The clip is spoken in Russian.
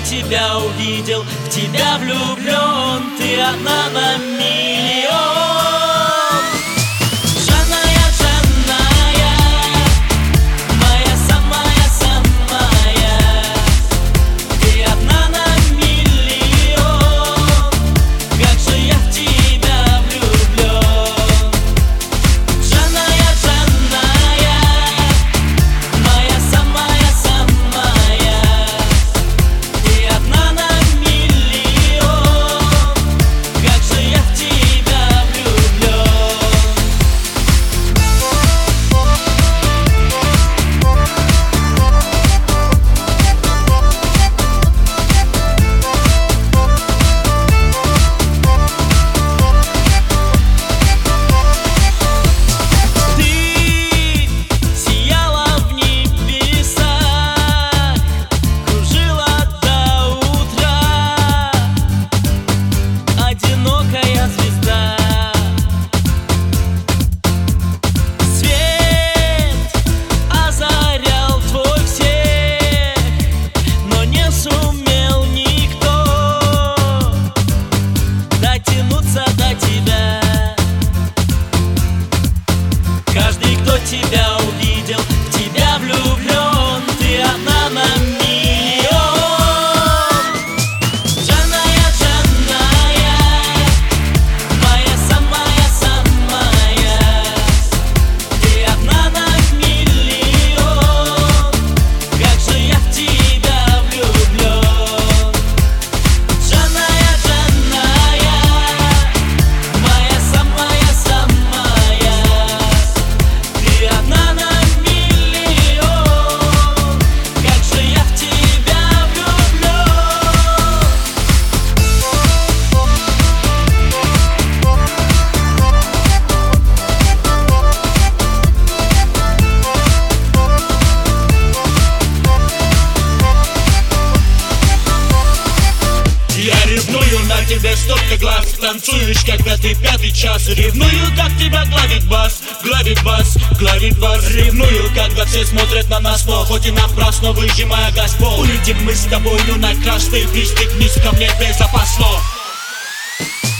тебя увидел, в тебя влюблен, ты одна на миллион. Каждый, кто тебя увидел, в тебя влюблен, ты одна на миллион. Джаная, Джаная, моя самая-самая, ты одна на миллион, как же я в тебя влюблен. Джаная, Джаная, моя самая-самая, одна на миллион, как же я в тебя влюблен. Я ревную на тебе столько глаз, танцуешь, когда ты пятый час. Ревную, как тебя гладит бас, гладит бас, гладит бас. Ревную, когда все смотрят на нас, но хоть и напрасно, выжимая газ пол. Улетим мы с тобою на красный, пристегнись ко мне безопасно.